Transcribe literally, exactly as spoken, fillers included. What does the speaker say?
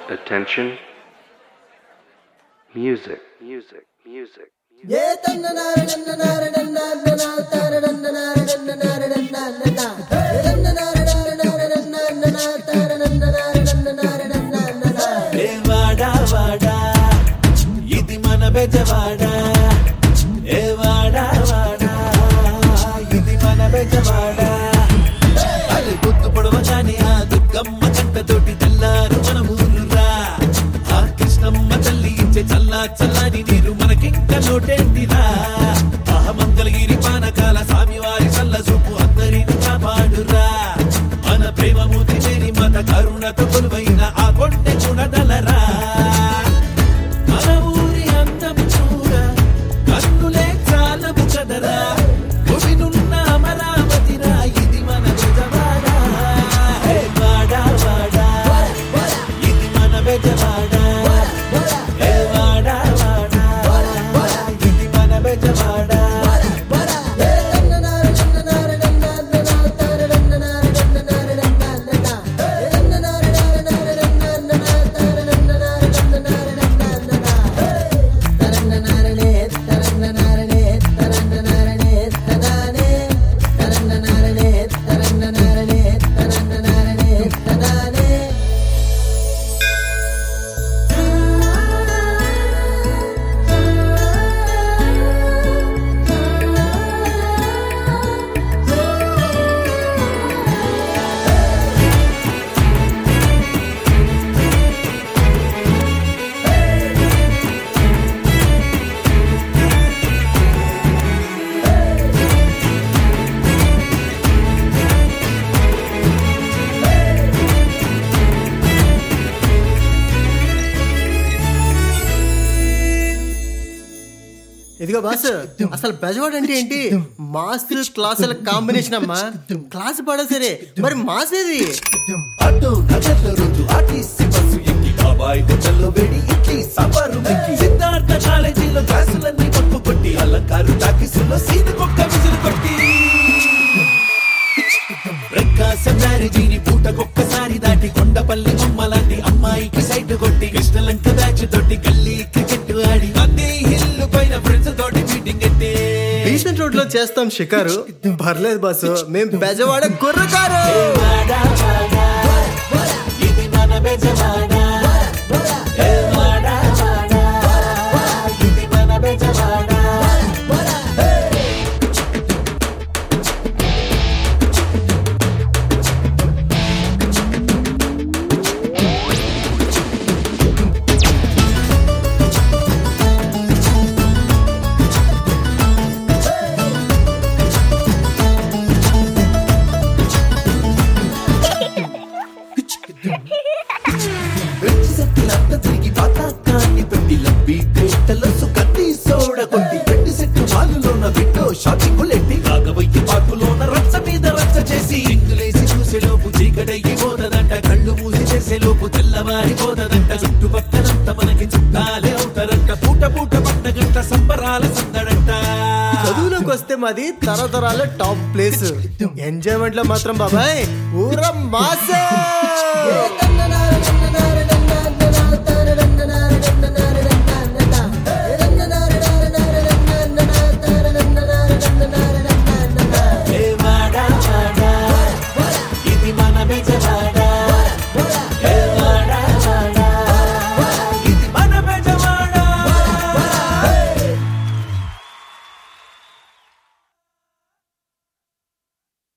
Attention. Music, music, music. వాడా వాడా ఇది మన బెజవాడా ఏ వాడా వాడా ఇది మన బెజవాడా అది గుర్తు పొడవగానే ఆ దుర్గమ్మ కంటతోటి తెల్లారు మన ఊరురా ఆ కృష్ణమ్మ తల్లి ఇచ్చే చల్లా చల్లాని నీరు మనకింక నోటేంటిరా అహమంగళగిరి పానకాల స్వామివారి చల్ల చూపు అందరిని కాపాడురా మన ప్రేమ మూతి చేరి మత కరుణతో కొలువైన ఆ కొండె చూడదలరా మన ఊరి అందం చూడ కన్నులే చాలము కదరా భూమినున్న అమరావతిరా ఇది మన బెజవాడా హే వాడా వాడా ఇది మన బెజవాడా హే వాడా వాడా ఇది మన బెజవాడా ఇదిగో బాస్, అసలు బెజవాడ అంటే ఏంటి? మాస్ క్లాసుల కాంబినేషన్ అమ్మా. క్లాస్ పడా సరే, మరి మాస్ ఏది? అటు నగర్ల రోజు ఆర్టీసీ బస్సు ఎక్కి బాబాయ్ తెచ్చల్లో వేడి ఇడ్లీ సాంబారు మెక్కి సిద్ధార్థ కాలేజీలో క్లాసులన్నీ పప్పు కొట్టి అలంకారు టాకీసులో సీను కుక్క విసులు కొట్టి ప్రకాశం మ్యారేజీని పూటకొక్కసారి దాటి కొండపల్లి బొమ్మలాంటి అమ్మాయికి సైట్ కొట్టి కృష్ణలంక బ్యాచ్ తోటి గల్లీ క్రికెట్ ఆడి నంది హిల్ పైన ఫ్రెండ్స్ తోటి మీటింగ్ ఎత్తే బీసెంట్ రోడ్ లో చేస్తాం షికారు. పర్లేదు బాసు, మేం బెజవాడ గుర్రకారు. ఇది మన బెజవాడా ఏ వాడా వాడా ఇది మన బెజవాడా వెంటి తిరిగి పాతాకాన్ని పెట్టి లబ్బి క్రేటలో సుకట్టి సోడ కొట్టి పెట్టి సెట్టు మాలులోన బిట్టో షాపింగ్ లెట్టి రాగవయ్య పాకులోన రచ్చ మీద రచ్చ చేసి ఇంగులేసి చూసేలోపు చీకటయ్యి పోతదంట కళ్ళు మూసి చేసేలోపు తెల్లవారి పోతదంట చుట్టుపక్కలంత మనకి చుట్టాలే అవుతారంట పూట పూట పండగంట సంబరాల సందడంట చదువులోకి వస్తే మాది తరతరాల టాప్ ప్లేస్. ఎంజాయ్మెంట్ లో మాత్రం బాబాయ్ ఊర మాసే.